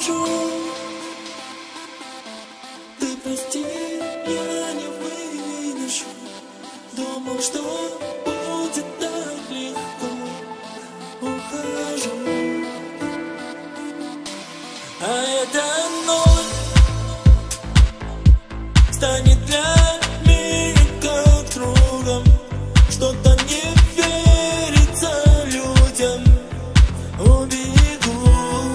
ухожу. Ты прости, я не выношу. Думал, что будет так легко. Ухожу. А эта ночь станет для меня как другом. Что-то не верится людям. Убегу.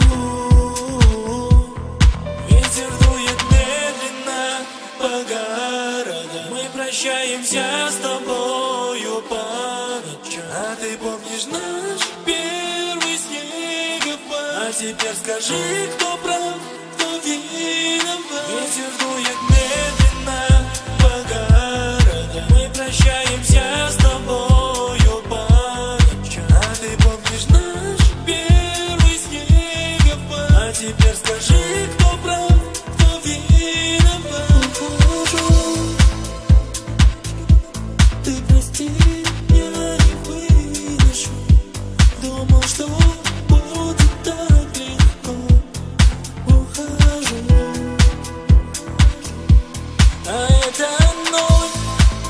Ветер дует медленно по городу. Мы прощаемся с тобою по ночам. А ты помнишь наш первый снегопад? А теперь скажи, кто прав, кто виноват. Ветер дует медленно по городу. Мы прощаемся с тобою по ночам. А ты помнишь наш первый снегопад? А теперь скажи, кто прав, кто виноват. Ухожу. Ты прости, я не выношу. Думал, что будет так легко. Ухожу. А эта ночь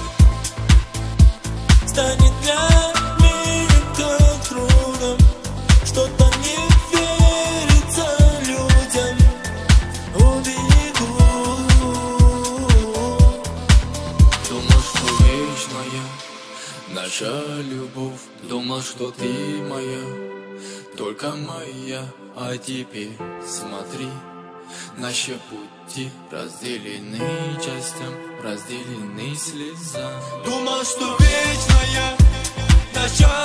станет для меня как другом. Что-то не верится людям. Убегу. Думал, что вечная наша любовь. Думал, что ты моя, только моя. А теперь смотри, наши пути разделены частям, разделены слезам. Думал, что вечная наша